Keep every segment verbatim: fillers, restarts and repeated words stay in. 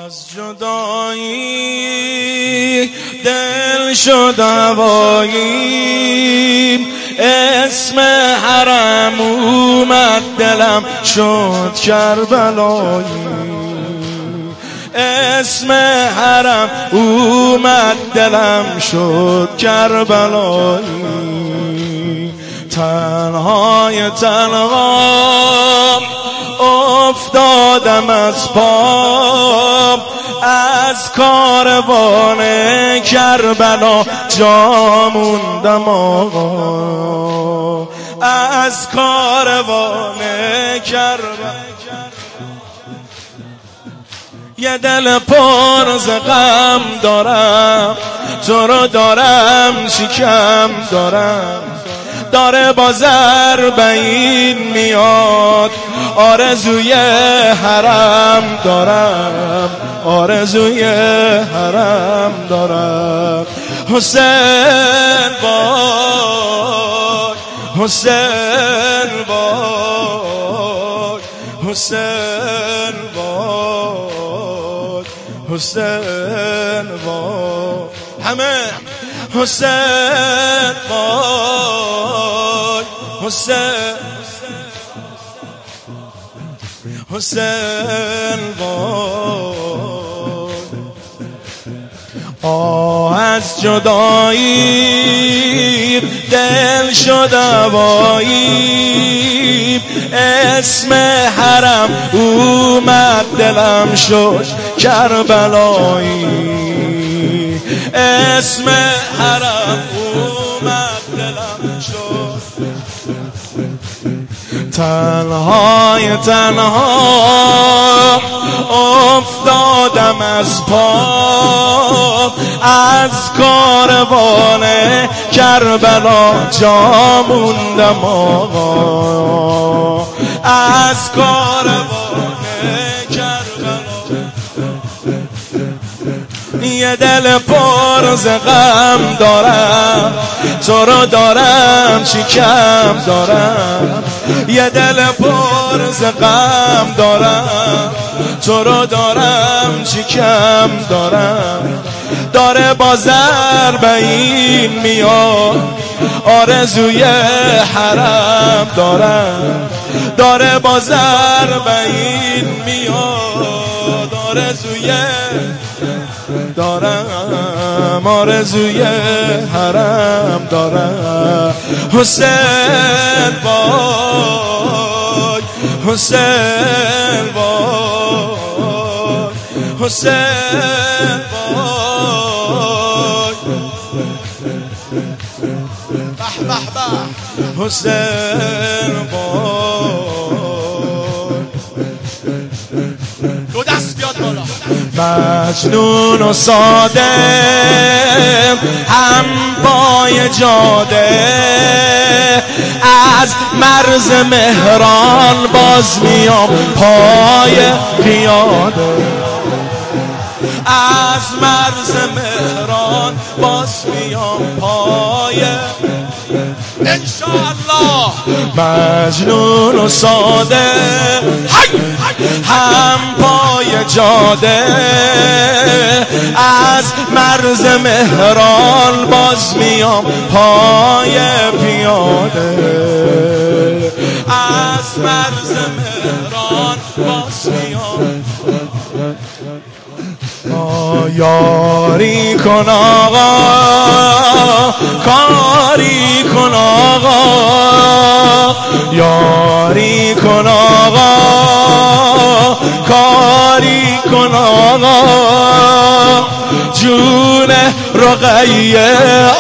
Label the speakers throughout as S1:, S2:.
S1: از جدایی دل شد هوایی، اسم حرم اومد دلم شد کربلایی، اسم حرم اومد دلم شد کربلایی. تنهای تنها افتادم از پا، از کاروان کربلا جا موندم آقا، از کاروان کربلا. یه دل پر ز غم دارم، تو رو دارم شکم دارم، داره با ضربین میاد، آرزوی حرم دارم، آرزوی حرم دارم. حسین وای، حسین وای، حسین وای، حسین وای، همه حسین وای، حسین، حسین وای. آه از جدایی دل شد هوایی، اسم حرم اومد دلم شد کربلایی، اسم حرم اومد دلم شد. تنهای تنها افتادم از پا، از کاروان کربلا جا موندم آقا، از کاروان کربلا. یه دل پر ز غم دارم، تو رو دارم شکم دارم، یه دل پر ز غم دارم، تو رو دارم شکم دارم، داره با ضربین میاد، آرزوی حرم دارم، داره با ضربین میاد، آرزوی دارم، آرزوی حرم دارم. حسین وای، حسین وای، حسین وای، به به به، حسین وای. دو دست بیاد بالا. مجنون و ساده هم پای جاده، از مرز مهران باز میام پای پیاده، از مرز مهران باز میام پای انشاءالله. مجنون و ساده هم پای جاده، از مرز مهران باز میام پای پیاده، از مرز مهران باز میام. یاری کن آقا، کاری کن آقا، یاری کن آقا، کاری کن آقا، جون رقیه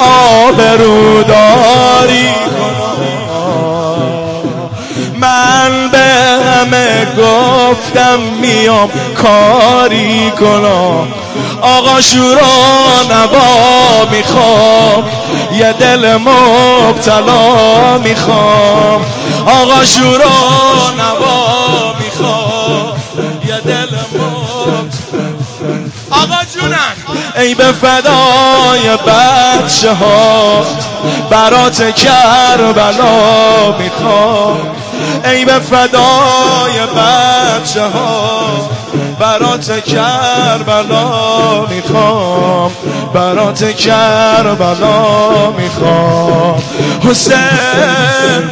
S1: آبروداری کن آقا. من به همه گفتم میام کاری کنم آقا، شورا نوا میخوام، یه دل مبتلا میخوام آقا، شورا نوا میخوام، یه دل مبتلا. آقا جونم ای به فدای بچه ها، برات کربلا میخوام ای به فدای بچه ها برات کربلا میخوام، برات کربلا میخوام. حسین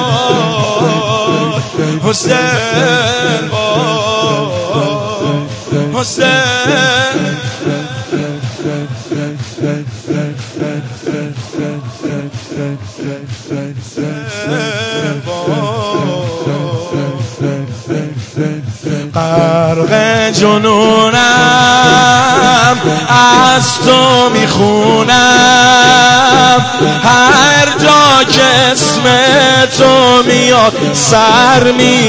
S1: وای حسین وای حسین غرق جنونم از تو میخونم، هر جا که اسم تو میاد سر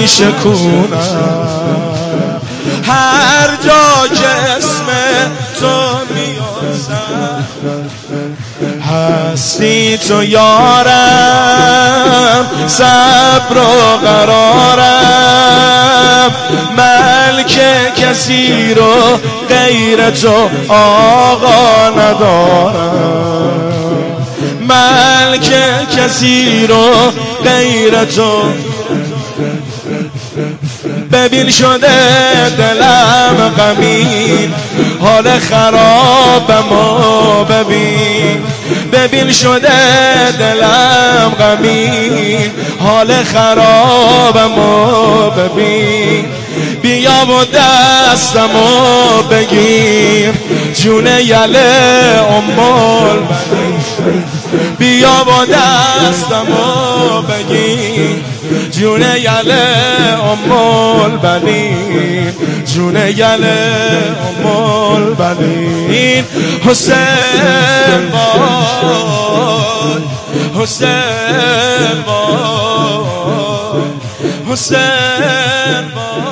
S1: میشکونم، هر جا که اسم تو میاد سر. هستی تو یارم، صبر و قرارم، ملک کسی رو غیر تو آقا ندارم، ملک کسی رو غیر تو. ببین شده دلم غمین، حال خرابمو ببین، ببین شده دلم غمین، حال خرابمو ببین. بیا و دستمو بگیر جون یله امول، بیا و دستمو بگیر جون یله امول بنین، جون یله امول بنین. حسین وای حسین وای حسین وای